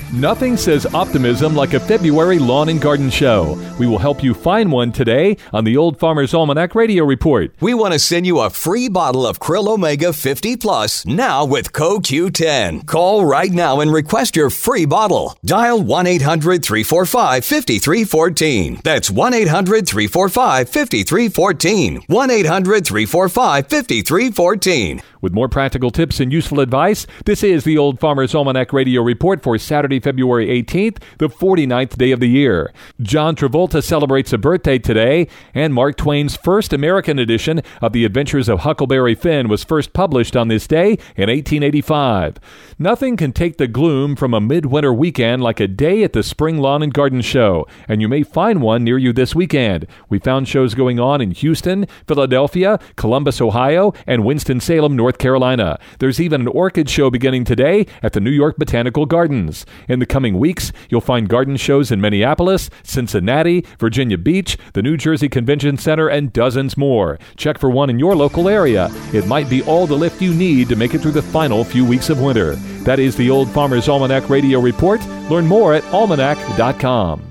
Nothing says optimism like a February lawn and garden show. We will help you find one today on the Old Farmer's Almanac Radio Report. We want to send you a free bottle of Krill Omega 50 Plus now with CoQ10. Call right now and request your free bottle. Dial 1-800-345-5314. That's 1-800-345-5314. 1-800-345-5314. With more practical tips and useful advice, this is the Old Farmer's Almanac Radio Report for Saturday, February 18th, the 49th day of the year. John Travolta celebrates a birthday today, and Mark Twain's first American edition of The Adventures of Huckleberry Finn was first published on this day in 1885. Nothing can take the gloom from a midwinter weekend like a day at the Spring Lawn and Garden Show, and you may find one near you this weekend. We found shows going on in Houston, Philadelphia, Columbus, Ohio, and Winston-Salem, North Carolina. There's even an orchid show beginning today at the New York Botanical Gardens. In the coming weeks, you'll find garden shows in Minneapolis, Cincinnati, Virginia Beach, the New Jersey Convention Center, and dozens more. Check for one in your local area. It might be all the lift you need to make it through the final few weeks of winter. That is the Old Farmer's Almanac Radio Report. Learn more at almanac.com.